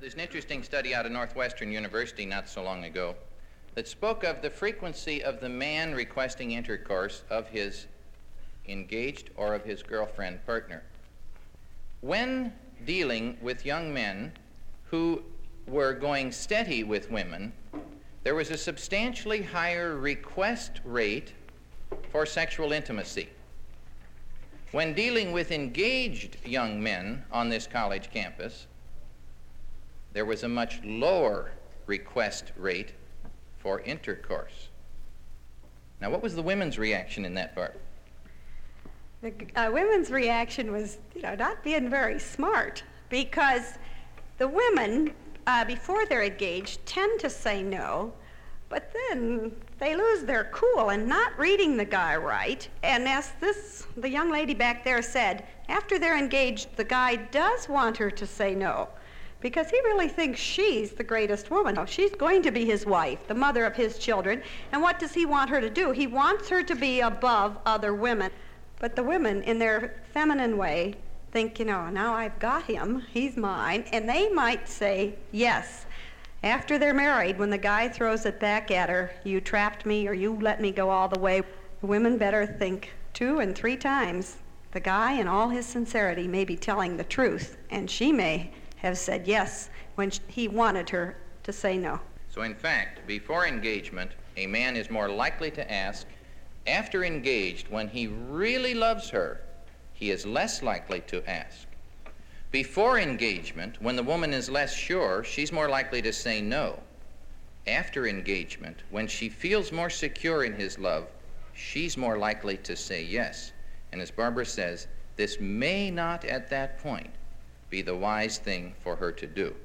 There's an interesting study out of Northwestern University not so long ago that spoke of the frequency of the man requesting intercourse of his engaged or of his girlfriend partner. When dealing with young men who were going steady with women, there was a substantially higher request rate for sexual intimacy. When dealing with engaged young men on this college campus, there was a much lower request rate for intercourse. Now, what was the women's reaction in that part? The women's reaction was, not being very smart, because the women, before they're engaged, tend to say no, but then they lose their cool and not reading the guy right. And as the young lady back there said, after they're engaged, the guy does want her to say no, because he really thinks she's the greatest woman. She's going to be his wife, the mother of his children. And what does he want her to do? He wants her to be above other women. But the women, in their feminine way, think, now I've got him, he's mine, and they might say yes. After they're married, when the guy throws it back at her, you trapped me or you let me go all the way, the women better think 2 and 3 times. The guy, in all his sincerity, may be telling the truth, and she may have said yes when he wanted her to say no. So in fact, before engagement, a man is more likely to ask. After engaged, when he really loves her, he is less likely to ask. Before engagement, when the woman is less sure, she's more likely to say no. After engagement, when she feels more secure in his love, she's more likely to say yes. And as Barbara says, this may not at that point be the wise thing for her to do.